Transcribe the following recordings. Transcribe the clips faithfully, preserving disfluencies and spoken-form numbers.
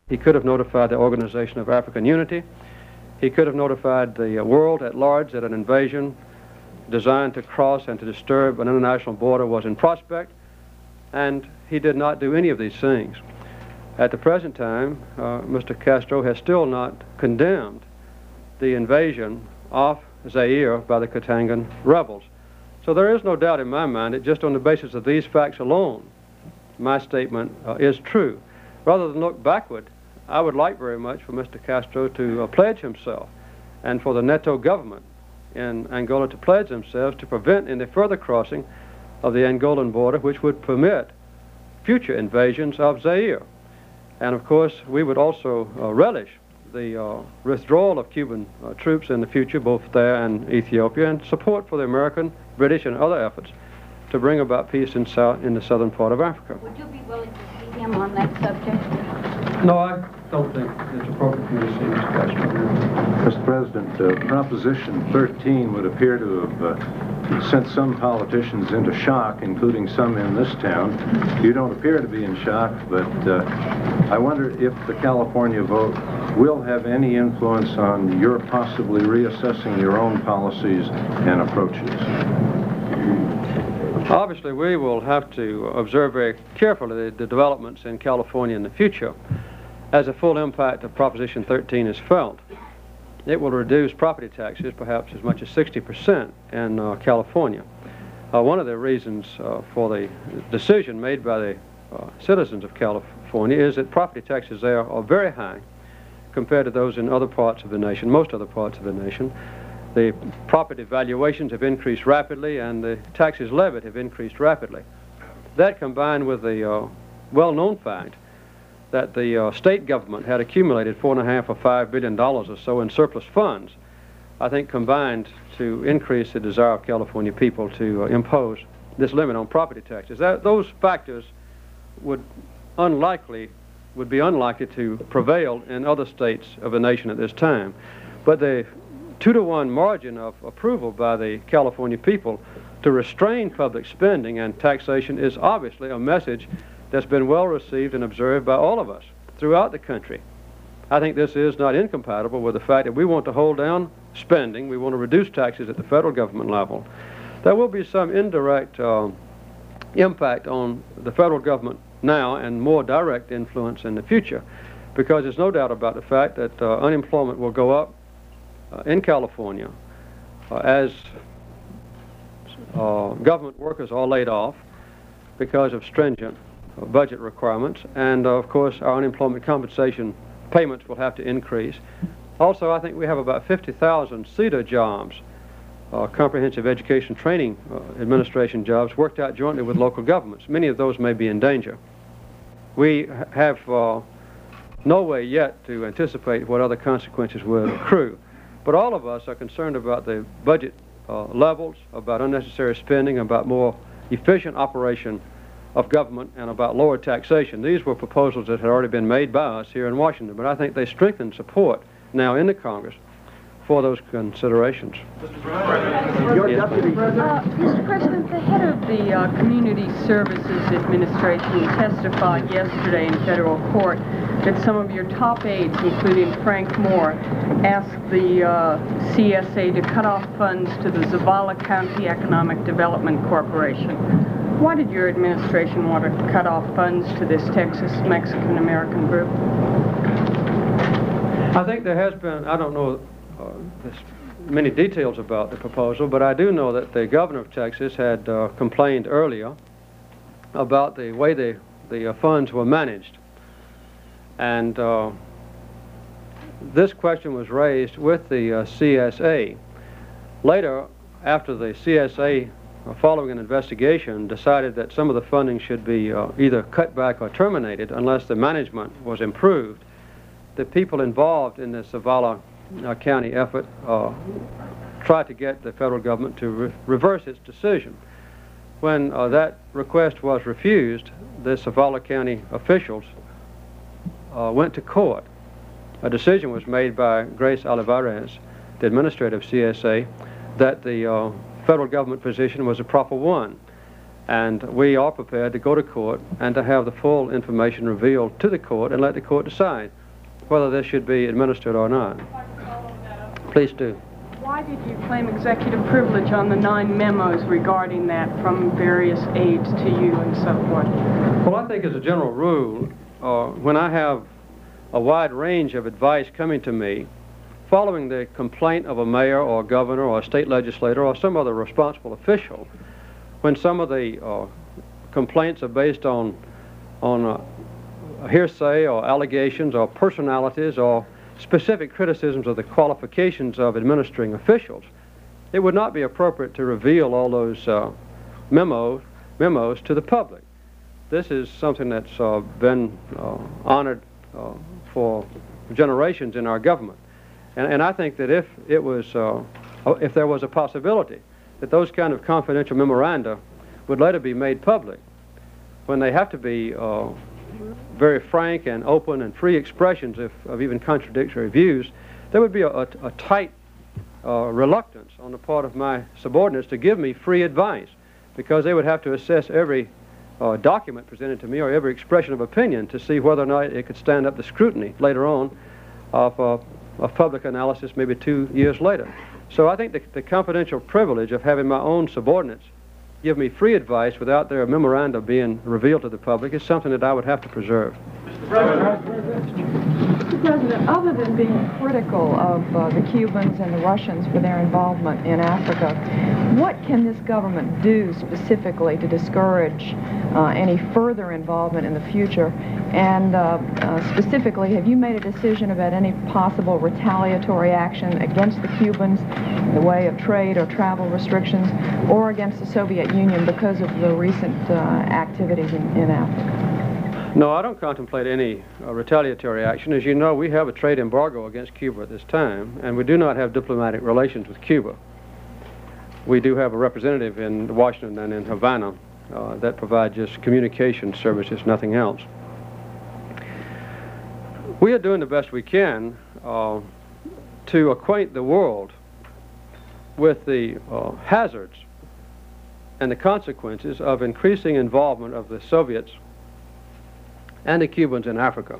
He could have notified the Organization of African Unity. He could have notified the uh, world at large that an invasion designed to cross and to disturb an international border was in prospect, and he did not do any of these things. At the present time, uh, Mister Castro has still not condemned the invasion of Zaire by the Katangan rebels. So there is no doubt in my mind that just on the basis of these facts alone, my statement uh, is true. Rather than look backward, I would like very much for Mister Castro to uh, pledge himself, and for the Neto government in Angola to pledge themselves to prevent any further crossing of the Angolan border, which would permit future invasions of Zaire. And of course, we would also uh, relish the uh, withdrawal of Cuban uh, troops in the future, both there and Ethiopia, and support for the American, British, and other efforts to bring about peace in, south, in the southern part of Africa. Would you be willing to see him on that subject? No, I don't think it's appropriate for me to see Mister Castro. Mister President, uh, Proposition thirteen would appear to have uh, sent some politicians into shock, including some in this town. You don't appear to be in shock, but uh, I wonder if the California vote will have any influence on your possibly reassessing your own policies and approaches. Obviously, we will have to observe very carefully the, the developments in California in the future as the full impact of Proposition thirteen is felt. It will reduce property taxes perhaps as much as sixty percent in uh, California. Uh, one of the reasons uh, for the decision made by the uh, citizens of California is that property taxes there are very high compared to those in other parts of the nation, most other parts of the nation. The property valuations have increased rapidly, and the taxes levied have increased rapidly. That, combined with the uh, well-known fact that the uh, state government had accumulated four and a half or five billion dollars or so in surplus funds, I think combined to increase the desire of California people to uh, impose this limit on property taxes. That, those factors would unlikely would be unlikely to prevail in other states of the nation at this time. But the two to one margin of approval by the California people to restrain public spending and taxation is obviously a message that's been well received and observed by all of us throughout the country. I think this is not incompatible with the fact that we want to hold down spending, we want to reduce taxes at the federal government level. There will be some indirect uh, impact on the federal government now and more direct influence in the future, because there's no doubt about the fact that uh, unemployment will go up uh, in California uh, as uh, government workers are laid off because of stringent uh, budget requirements, and uh, of course our unemployment compensation payments will have to increase. Also, I think we have about fifty thousand C E D A jobs, uh, Comprehensive Education Training uh, Administration jobs, worked out jointly with local governments. Many of those may be in danger. We have uh, no way yet to anticipate what other consequences will accrue, but all of us are concerned about the budget uh, levels, about unnecessary spending, about more efficient operation of government, and about lower taxation. These were proposals that had already been made by us here in Washington, but I think they strengthen support now in the Congress for those considerations. Mister President, your yes, deputy president. Uh, Mister President, the head of the uh, Community Services Administration testified yesterday in federal court that some of your top aides, including Frank Moore, asked the uh, C S A to cut off funds to the Zavala County Economic Development Corporation. Why did your administration want to cut off funds to this Texas Mexican-American group? I think there has been, I don't know uh, this, many details about the proposal, but I do know that the governor of Texas had uh, complained earlier about the way the, the uh, funds were managed. And uh, this question was raised with the uh, C S A. Later, after the C S A, uh, following an investigation, decided that some of the funding should be uh, either cut back or terminated unless the management was improved, the people involved in the Zavala uh, County effort uh, tried to get the federal government to re reverse its decision. When uh, that request was refused, the Zavala County officials uh, went to court. A decision was made by Grace Olivares, the administrator of C S A, that the uh, federal government position was a proper one. And we are prepared to go to court and to have the full information revealed to the court and let the court decide whether this should be administered or not. Please do. Why did you claim executive privilege on the nine memos regarding that from various aides to you and so forth? Well, I think as a general rule, uh, when I have a wide range of advice coming to me, following the complaint of a mayor or a governor or a state legislator or some other responsible official, when some of the uh, complaints are based on, on uh, hearsay or allegations or personalities or specific criticisms of the qualifications of administering officials, it would not be appropriate to reveal all those uh, memos, memos to the public. This is something that's uh, been uh, honored uh, for generations in our government. And, and I think that if it was, uh, if there was a possibility that those kind of confidential memoranda would later be made public, when they have to be uh, very frank and open and free expressions of, of even contradictory views, there would be a, a, a tight uh, reluctance on the part of my subordinates to give me free advice, because they would have to assess every uh, document presented to me or every expression of opinion to see whether or not it could stand up to scrutiny later on of, uh, of public analysis maybe two years later. So I think the, the confidential privilege of having my own subordinates give me free advice without their memoranda being revealed to the public is something that I would have to preserve. Mister President, other than being critical of uh, the Cubans and the Russians for their involvement in Africa, what can this government do specifically to discourage uh, any further involvement in the future? And uh, uh, specifically, have you made a decision about any possible retaliatory action against the Cubans in the way of trade or travel restrictions, or against the Soviet Union because of the recent uh, activities in, in Africa? No, I don't contemplate any uh, retaliatory action. As you know, we have a trade embargo against Cuba at this time, and we do not have diplomatic relations with Cuba. We do have a representative in Washington and in Havana uh, that provide just communication services, nothing else. We are doing the best we can uh, to acquaint the world with the uh, hazards and the consequences of increasing involvement of the Soviets and the Cubans in Africa.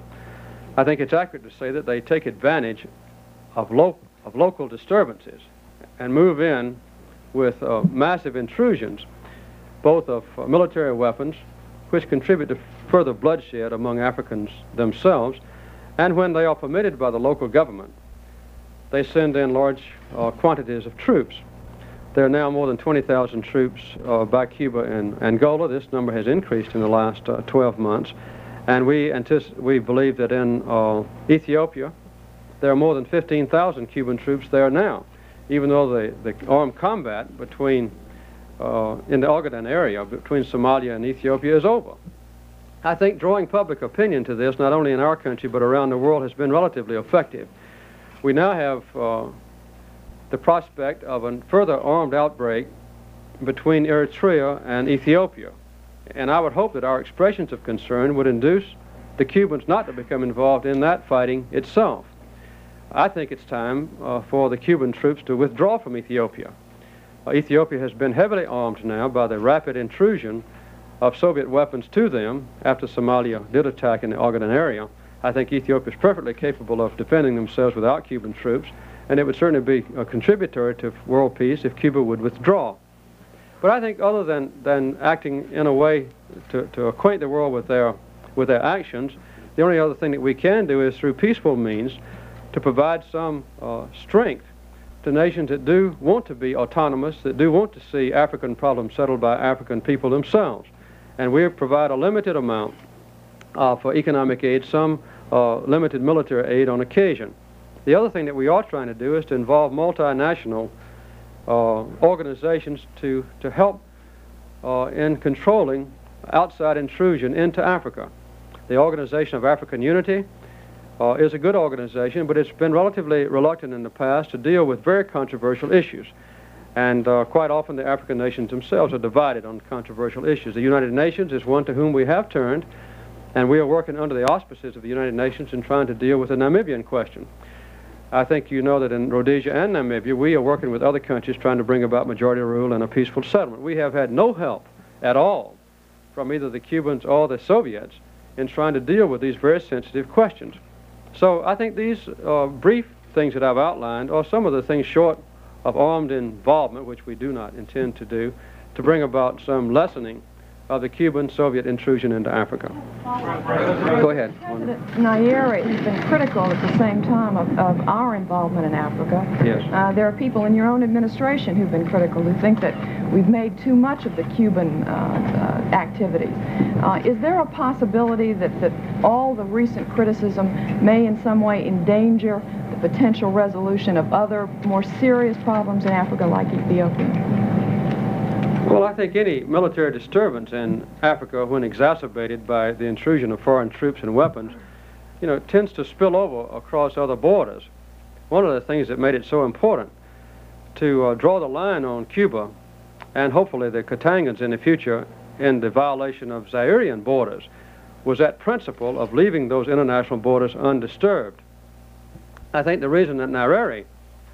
I think it's accurate to say that they take advantage of, lo of local disturbances and move in with uh, massive intrusions, both of uh, military weapons, which contribute to further bloodshed among Africans themselves, and when they are permitted by the local government, they send in large uh, quantities of troops. There are now more than twenty thousand troops uh, by Cuba and Angola. This number has increased in the last uh, twelve months. And we, anticipate, we believe that in uh, Ethiopia, there are more than fifteen thousand Cuban troops there now, even though the, the armed combat between, uh, in the Ogaden area between Somalia and Ethiopia is over. I think drawing public opinion to this, not only in our country but around the world, has been relatively effective. We now have uh, the prospect of a further armed outbreak between Eritrea and Ethiopia. And I would hope that our expressions of concern would induce the Cubans not to become involved in that fighting itself. I think it's time uh, for the Cuban troops to withdraw from Ethiopia. Uh, Ethiopia has been heavily armed now by the rapid intrusion of Soviet weapons to them after Somalia did attack in the Ogaden area. I think Ethiopia is perfectly capable of defending themselves without Cuban troops, and it would certainly be a contributory to world peace if Cuba would withdraw. But I think other than, than acting in a way to, to acquaint the world with their, with their actions, the only other thing that we can do is through peaceful means to provide some uh, strength to nations that do want to be autonomous, that do want to see African problems settled by African people themselves. And we provide a limited amount uh, for economic aid, some uh, limited military aid on occasion. The other thing that we are trying to do is to involve multinational Uh, organizations to, to help uh, in controlling outside intrusion into Africa. The Organization of African Unity uh, is a good organization, but it's been relatively reluctant in the past to deal with very controversial issues. And uh, quite often the African nations themselves are divided on controversial issues. The United Nations is one to whom we have turned, and we are working under the auspices of the United Nations in trying to deal with the Namibian question. I think you know that in Rhodesia and Namibia, we are working with other countries trying to bring about majority rule and a peaceful settlement. We have had no help at all from either the Cubans or the Soviets in trying to deal with these very sensitive questions. So I think these uh, brief things that I've outlined are some of the things short of armed involvement, which we do not intend to do, to bring about some lessening of the Cuban-Soviet intrusion into Africa. Go ahead. President Nyeri has been critical at the same time of, of our involvement in Africa. Yes. Uh, there are people in your own administration who've been critical, who think that we've made too much of the Cuban uh, uh, activities. Uh, is there a possibility that, that all the recent criticism may in some way endanger the potential resolution of other more serious problems in Africa like Ethiopia? Well, I think any military disturbance in Africa, when exacerbated by the intrusion of foreign troops and weapons, you know, tends to spill over across other borders. One of the things that made it so important to uh, draw the line on Cuba and hopefully the Katangans in the future in the violation of Zairian borders was that principle of leaving those international borders undisturbed. I think the reason that Nyeri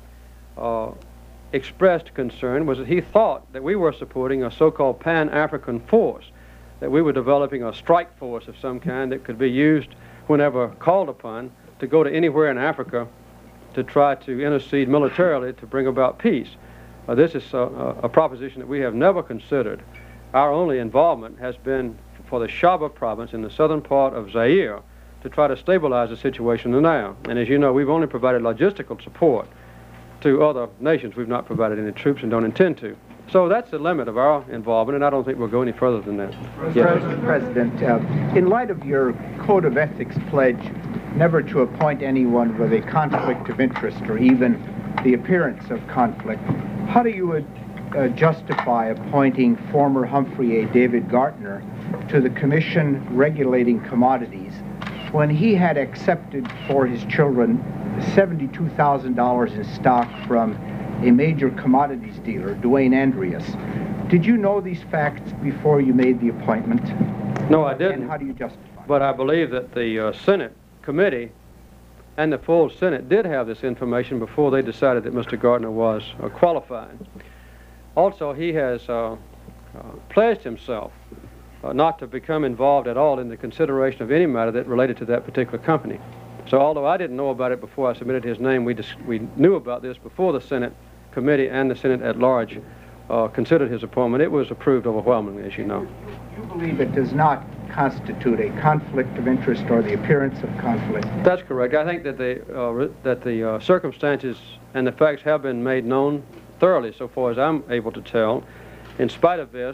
uh, expressed concern was that he thought that we were supporting a so-called Pan-African force, that we were developing a strike force of some kind that could be used whenever called upon to go to anywhere in Africa to try to intercede militarily to bring about peace. Uh, this is a, a proposition that we have never considered. Our only involvement has been for the Shaba province in the southern part of Zaire to try to stabilize the situation there. And as you know, we've only provided logistical support to other nations. We've not provided any troops and don't intend to. So that's the limit of our involvement, and I don't think we'll go any further than that. Yes. President, uh, in light of your Code of Ethics pledge never to appoint anyone with a conflict of interest or even the appearance of conflict, how do you uh, justify appointing former Humphrey A. David Gartner to the Commission Regulating Commodities when he had accepted for his children seventy-two thousand dollars in stock from a major commodities dealer, Dwayne Andreas? Did you know these facts before you made the appointment? No, I didn't. And how do you justify it? But I believe that the uh, Senate committee and the full Senate did have this information before they decided that Mister Gartner was uh, qualified. Also, he has uh, uh, pledged himself uh, not to become involved at all in the consideration of any matter that related to that particular company. So although I didn't know about it before I submitted his name, we, we knew about this before the Senate committee and the Senate at large uh, considered his appointment. It was approved overwhelmingly, as you know. You believe it does not constitute a conflict of interest or the appearance of conflict? That's correct. I think that the, uh, that the uh, circumstances and the facts have been made known thoroughly so far as I'm able to tell. In spite of this,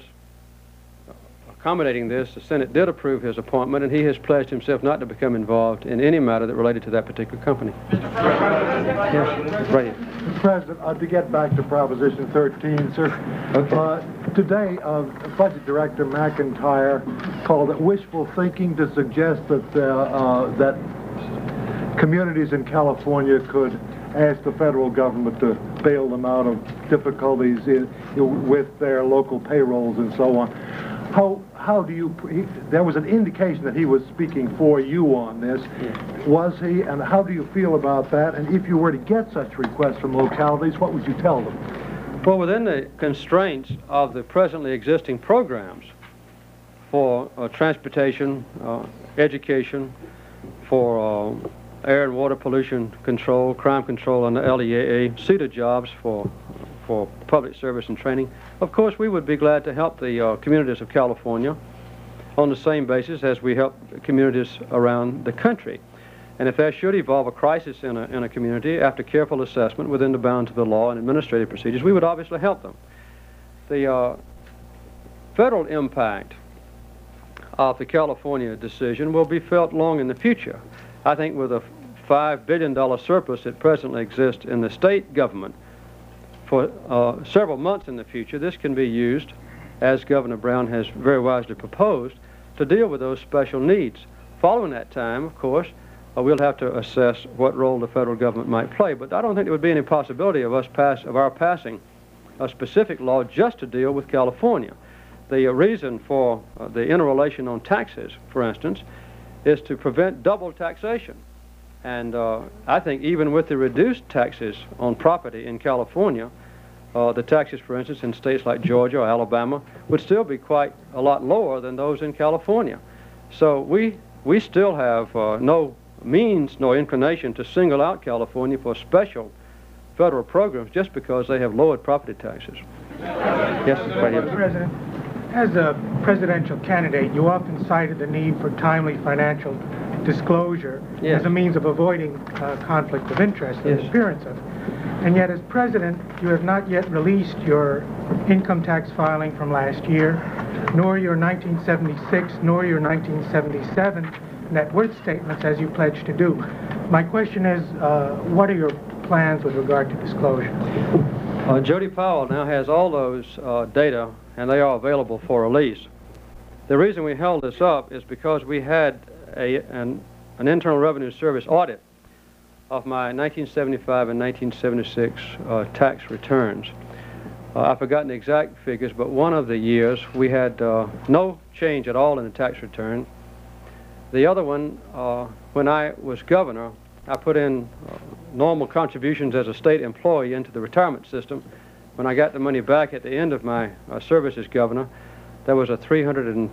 accommodating this, the Senate did approve his appointment, and he has pledged himself not to become involved in any matter that related to that particular company. Mister President. Yes, right. Mister President, uh, to get back to Proposition thirteen, sir. Okay. Uh, today, uh, Budget Director McIntyre called it wishful thinking to suggest that uh, uh, that communities in California could ask the federal government to bail them out of difficulties in, in, with their local payrolls and so on. How how do you, he, there was an indication that he was speaking for you on this. Yes. Was he, and how do you feel about that? And if you were to get such requests from localities, what would you tell them? Well, within the constraints of the presently existing programs for uh, transportation, uh, education, for uh, air and water pollution control, crime control under L E A A, CETA jobs for for public service and training. Of course, we would be glad to help the uh, communities of California on the same basis as we help communities around the country. And if that should evolve a crisis in a, in a community, after careful assessment within the bounds of the law and administrative procedures, we would obviously help them. The uh, federal impact of the California decision will be felt long in the future. I think with a five billion dollar surplus that presently exists in the state government, for uh, several months in the future, this can be used, as Governor Brown has very wisely proposed, to deal with those special needs. Following that time, of course, uh, we'll have to assess what role the federal government might play. But I don't think there would be any possibility of us pass, of our passing a specific law just to deal with California. The uh, reason for uh, the interrelation on taxes, for instance, is to prevent double taxation. And uh, I think even with the reduced taxes on property in California, uh, the taxes, for instance, in states like Georgia or Alabama would still be quite a lot lower than those in California. So we, we still have uh, no means nor inclination to single out California for special federal programs just because they have lowered property taxes. Yes, right here. President, as a presidential candidate, you often cited the need for timely financial disclosure Yes. as a means of avoiding uh, conflict of interest and Yes. appearance of it. And yet, as president, you have not yet released your income tax filing from last year, nor your nineteen seventy-six, nor your nineteen seventy-seven net worth statements as you pledged to do. My question is, uh, what are your plans with regard to disclosure? Uh, Jody Powell now has all those uh, data, and they are available for release. The reason we held this up is because we had a, an, an Internal Revenue Service audit of my nineteen seventy-five and nineteen seventy-six uh, tax returns. Uh, I've forgotten the exact figures, but one of the years we had uh, no change at all in the tax return. The other one, uh, when I was governor, I put in uh, normal contributions as a state employee into the retirement system. When I got the money back at the end of my uh, service as governor, there was a three hundred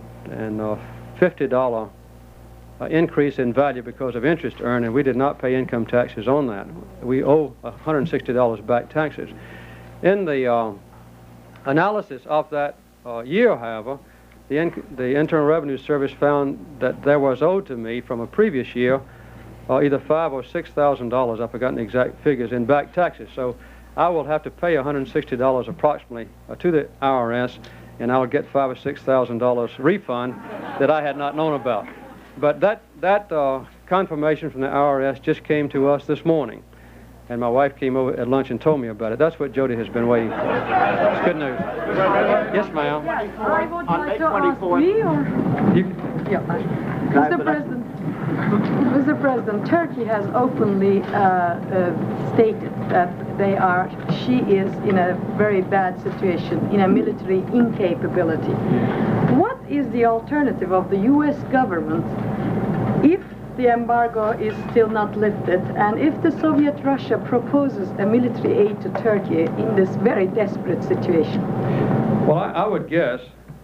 fifty dollar uh, increase in value because of interest earned, and we did not pay income taxes on that. We owe one hundred sixty dollars back taxes. In the uh, analysis of that uh, year, however, the, in the Internal Revenue Service found that there was owed to me from a previous year uh, either five or six thousand dollars. I've forgotten the exact figures in back taxes. So I will have to pay one hundred sixty dollars approximately uh, to the I R S, and I'll get five or six thousand dollars refund that I had not known about. But that that uh, confirmation from the I R S just came to us this morning, and my wife came over at lunch and told me about it. That's what Jody has been waiting for. It's good news. Yes, ma'am. I would like to ask me, or? You, Yeah. Mister President, Mister President, Turkey has openly uh, uh, stated that they are, she is in a very bad situation, in a military incapability. What is the alternative of the U S government if the embargo is still not lifted, and if the Soviet Russia proposes a military aid to Turkey in this very desperate situation? well, I, I would guess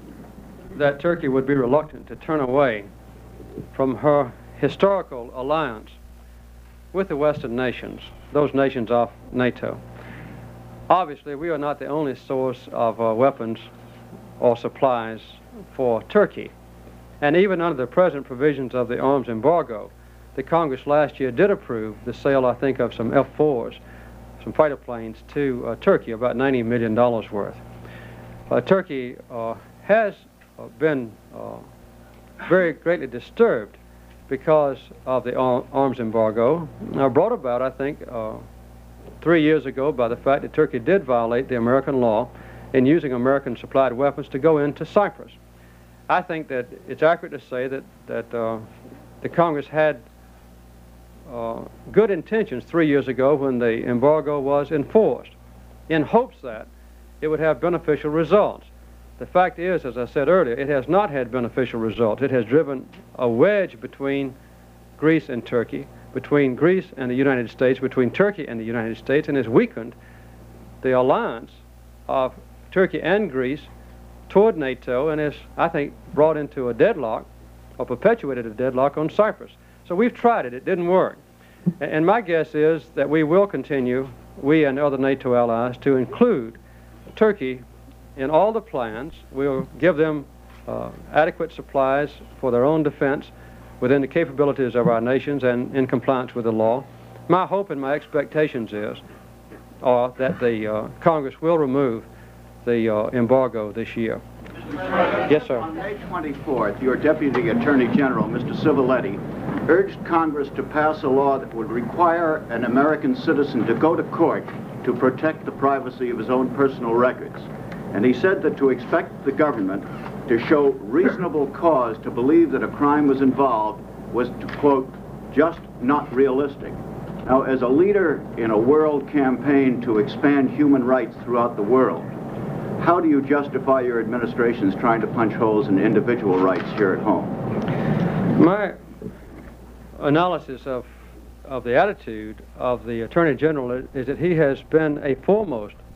that Turkey would be reluctant to turn away from her historical alliance with the Western nations, those nations of NATO. Obviously, we are not the only source of uh, weapons or supplies for Turkey. And even under the present provisions of the arms embargo, the Congress last year did approve the sale, I think, of some F fours, some fighter planes, to uh, Turkey, about ninety million dollars worth. Uh, Turkey uh, has uh, been uh, very greatly disturbed because of the ar arms embargo, uh, brought about, I think, uh, three years ago by the fact that Turkey did violate the American law in using American-supplied weapons to go into Cyprus. I think that it's accurate to say that, that uh, the Congress had uh, good intentions three years ago when the embargo was enforced, in hopes that it would have beneficial results. The fact is, as I said earlier, it has not had beneficial results. It has driven a wedge between Greece and Turkey, between Greece and the United States, between Turkey and the United States, and has weakened the alliance of Turkey and Greece toward NATO, and has, I think, brought into a deadlock, or perpetuated a deadlock on Cyprus. So we've tried it. It didn't work. And my guess is that we will continue, we and other NATO allies, to include Turkey in all the plans. We'll give them uh, adequate supplies for their own defense within the capabilities of our nations and in compliance with the law. My hope and my expectations is are that the uh, Congress will remove the uh, embargo this year. Yes, sir. On May twenty-fourth, your Deputy Attorney General, Mister Civiletti, urged Congress to pass a law that would require an American citizen to go to court to protect the privacy of his own personal records. And he said that to expect the government to show reasonable cause to believe that a crime was involved was, to quote, just not realistic. Now, as a leader in a world campaign to expand human rights throughout the world, how do you justify your administration's trying to punch holes in individual rights here at home? My analysis of, of the attitude of the Attorney General is, is that he has been a foremost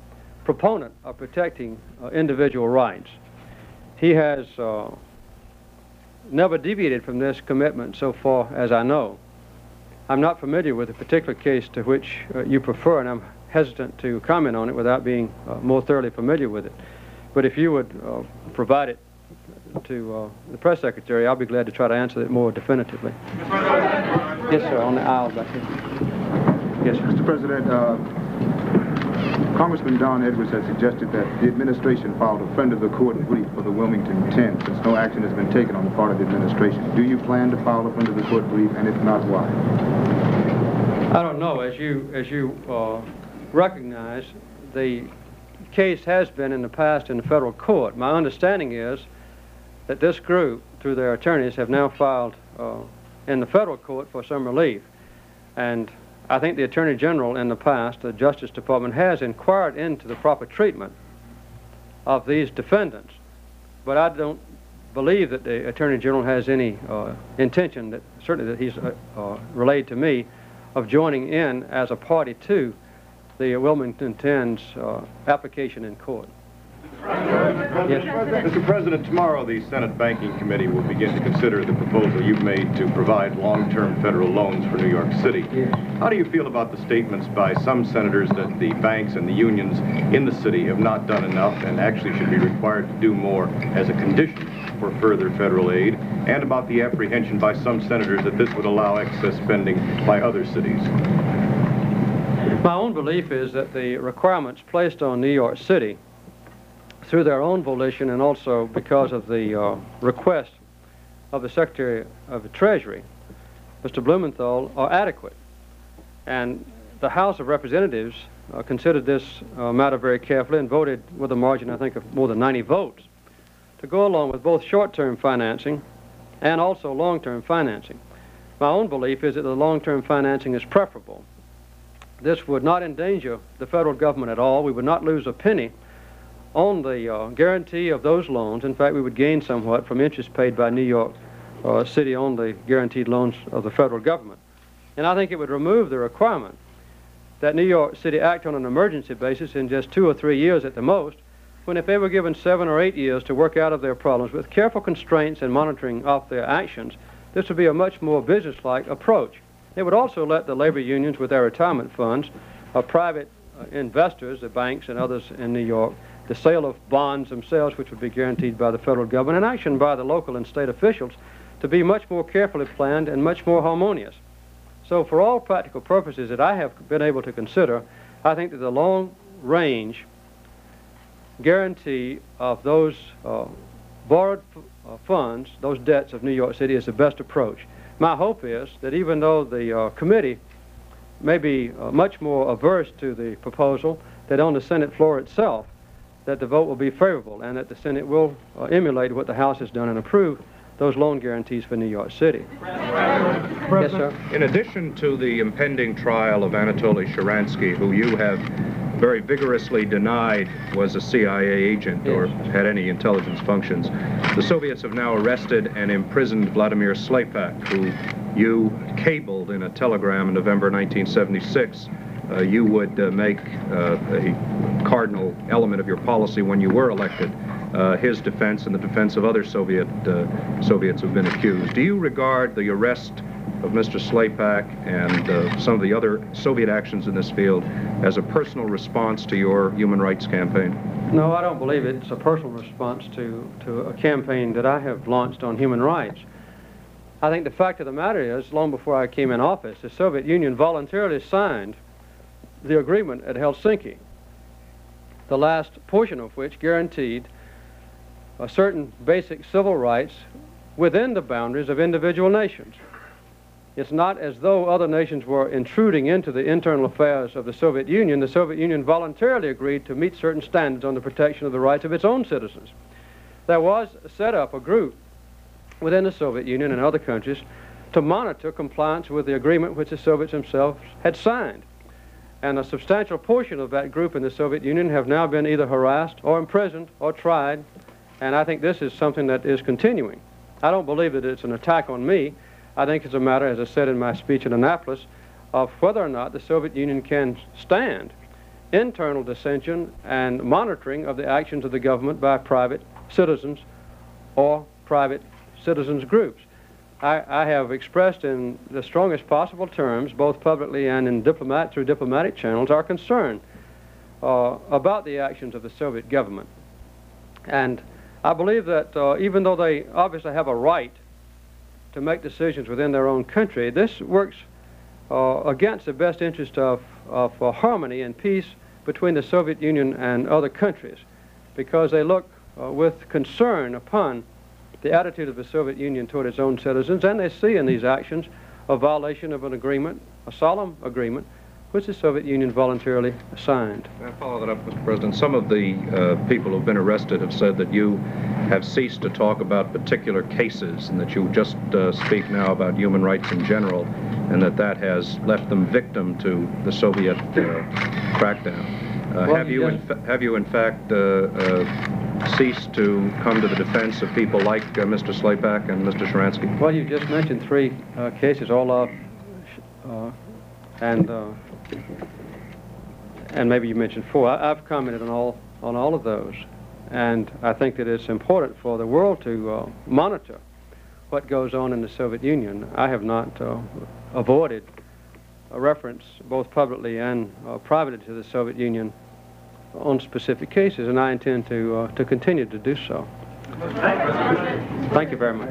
proponent of protecting uh, individual rights. He has uh, never deviated from this commitment so far as I know. I'm not familiar with the particular case to which uh, you prefer, and I'm hesitant to comment on it without being uh, more thoroughly familiar with it. But if you would uh, provide it to uh, the press secretary, I'll be glad to try to answer it more definitively. Yes, sir, on the aisle back here. Yes, sir. Mister President, uh, Congressman Don Edwards has suggested that the administration filed a friend of the court brief for the Wilmington ten, since no action has been taken on the part of the administration. Do you plan to file a friend of the court brief, and if not, why? I don't know. As you, as you uh, recognize, the case has been in the past in the federal court. My understanding is that this group, through their attorneys, have now filed uh, in the federal court for some relief. And I think the Attorney General in the past, the Justice Department, has inquired into the proper treatment of these defendants. But I don't believe that the Attorney General has any uh, intention, that certainly that he's uh, uh, relayed to me, of joining in as a party to the Wilmington ten's uh, application in court. Yes. Mister President, tomorrow the Senate Banking Committee will begin to consider the proposal you've made to provide long-term federal loans for New York City. Yes. How do you feel about the statements by some senators that the banks and the unions in the city have not done enough and actually should be required to do more as a condition for further federal aid, and about the apprehension by some senators that this would allow excess spending by other cities? My own belief is that the requirements placed on New York City through their own volition and also because of the uh, request of the Secretary of the Treasury, Mister Blumenthal, are adequate. And the House of Representatives uh, considered this uh, matter very carefully and voted with a margin, I think, of more than ninety votes to go along with both short-term financing and also long-term financing. My own belief is that the long-term financing is preferable. This would not endanger the federal government at all. We would not lose a penny on the uh, guarantee of those loans. In fact, we would gain somewhat from interest paid by New York uh, City on the guaranteed loans of the federal government. And I think it would remove the requirement that New York City act on an emergency basis in just two or three years at the most, when if they were given seven or eight years to work out of their problems with careful constraints and monitoring of their actions, this would be a much more business-like approach. It would also let the labor unions with their retirement funds, uh, private uh, investors, the banks and others in New York, the sale of bonds themselves, which would be guaranteed by the federal government, and action by the local and state officials, to be much more carefully planned and much more harmonious. So for all practical purposes that I have been able to consider, I think that the long-range guarantee of those uh, borrowed uh, funds, those debts of New York City, is the best approach. My hope is that even though the uh, committee may be uh, much more averse to the proposal, that on the Senate floor itself, that the vote will be favorable and that the Senate will uh, emulate what the House has done and approve those loan guarantees for New York City. Yes, sir. In addition to the impending trial of Anatoly Sharansky, who you have very vigorously denied was a C I A agent or had any intelligence functions, the Soviets have now arrested and imprisoned Vladimir Slepak, who you cabled in a telegram in November nineteen seventy-six. Uh, you would uh, make uh, a cardinal element of your policy when you were elected, uh, his defense and the defense of other Soviet uh, Soviets who have been accused. Do you regard the arrest of Mister Slepak and uh, some of the other Soviet actions in this field as a personal response to your human rights campaign? No, I don't believe it's a personal response to, to a campaign that I have launched on human rights. I think the fact of the matter is, long before I came in office, the Soviet Union voluntarily signed the agreement at Helsinki, the last portion of which guaranteed a certain basic civil rights within the boundaries of individual nations. It's not as though other nations were intruding into the internal affairs of the Soviet Union. The Soviet Union voluntarily agreed to meet certain standards on the protection of the rights of its own citizens. There was set up a group within the Soviet Union and other countries to monitor compliance with the agreement which the Soviets themselves had signed. And a substantial portion of that group in the Soviet Union have now been either harassed or imprisoned or tried, and I think this is something that is continuing. I don't believe that it's an attack on me. I think it's a matter, as I said in my speech in Annapolis, of whether or not the Soviet Union can stand internal dissension and monitoring of the actions of the government by private citizens or private citizens groups. I, I have expressed in the strongest possible terms, both publicly and in diplomat through diplomatic channels, our concern uh, about the actions of the Soviet government. And I believe that uh, even though they obviously have a right to make decisions within their own country, this works uh, against the best interest of, of uh, harmony and peace between the Soviet Union and other countries, because they look uh, with concern upon the attitude of the Soviet Union toward its own citizens, and they see in these actions a violation of an agreement, a solemn agreement, which the Soviet Union voluntarily signed. Can I follow that up, Mister President? Some of the uh, people who've been arrested have said that you have ceased to talk about particular cases and that you just uh, speak now about human rights in general, and that that has left them victim to the Soviet uh, crackdown. Uh, Well, have, you in fa have you in fact uh, uh, ceased to come to the defense of people like uh, Mister Slepak and Mister Sharansky? Well, you just mentioned three uh, cases, all of, uh, and uh, and maybe you mentioned four. I, I've commented on all on all of those, and I think that it's important for the world to uh, monitor what goes on in the Soviet Union. I have not uh, avoided a reference, both publicly and uh, privately, to the Soviet Union on specific cases, and I intend to uh, to continue to do so. Thank you very much.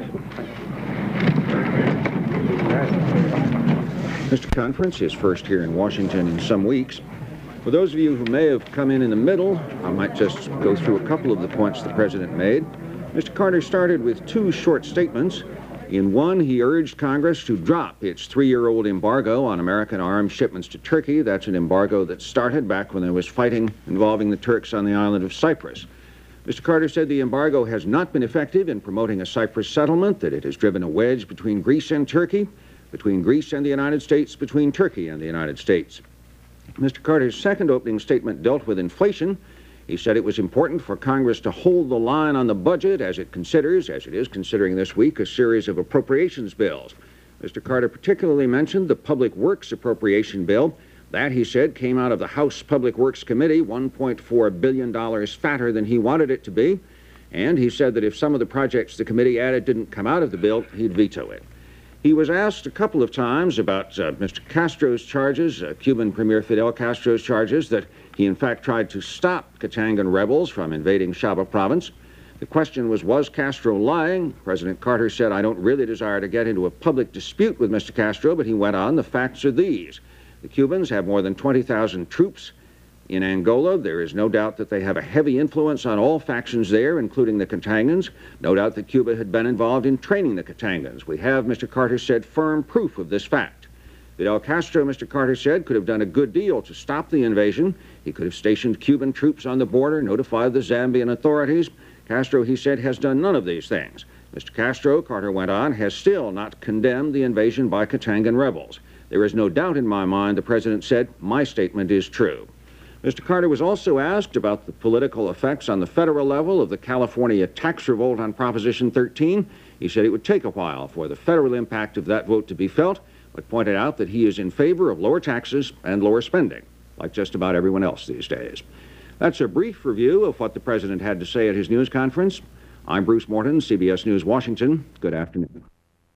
Mister Conference is first here in Washington in some weeks. For those of you who may have come in in the middle, I might just go through a couple of the points the President made. Mister Carter started with two short statements. In one, he urged Congress to drop its three-year-old embargo on American arms shipments to Turkey. That's an embargo that started back when there was fighting involving the Turks on the island of Cyprus. Mister Carter said the embargo has not been effective in promoting a Cyprus settlement, that it has driven a wedge between Greece and Turkey, between Greece and the United States, between Turkey and the United States. Mister Carter's second opening statement dealt with inflation. He said it was important for Congress to hold the line on the budget as it considers, as it is considering this week, a series of appropriations bills. Mister Carter particularly mentioned the Public Works Appropriation Bill. That, he said, came out of the House Public Works Committee, one point four billion dollars fatter than he wanted it to be. And he said that if some of the projects the committee added didn't come out of the bill, he'd veto it. He was asked a couple of times about uh, Mister Castro's charges, uh, Cuban Premier Fidel Castro's charges, that he in fact tried to stop Katangan rebels from invading Shaba province. The question was, was Castro lying? President Carter said, I don't really desire to get into a public dispute with Mister Castro, but he went on, the facts are these. The Cubans have more than twenty thousand troops in Angola. There is no doubt that they have a heavy influence on all factions there, including the Katangans. No doubt that Cuba had been involved in training the Katangans. We have, Mister Carter said, firm proof of this fact. Fidel Castro, Mister Carter said, could have done a good deal to stop the invasion. He could have stationed Cuban troops on the border, notified the Zambian authorities. Castro, he said, has done none of these things. Mister Castro, Carter went on, has still not condemned the invasion by Katangan rebels. There is no doubt in my mind, the President said, my statement is true. Mister Carter was also asked about the political effects on the federal level of the California tax revolt on Proposition thirteen. He said it would take a while for the federal impact of that vote to be felt, but pointed out that he is in favor of lower taxes and lower spending, like just about everyone else these days. That's a brief review of what the President had to say at his news conference. I'm Bruce Morton, C B S News, Washington. Good afternoon.